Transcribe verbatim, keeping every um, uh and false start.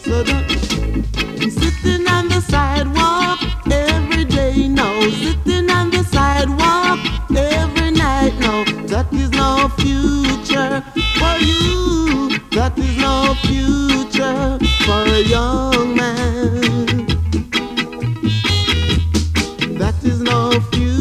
So don't be sitting on the sidewalk every day now, sitting on the sidewalk every night now. That is no future for you. That is no future for a young man. That is no future.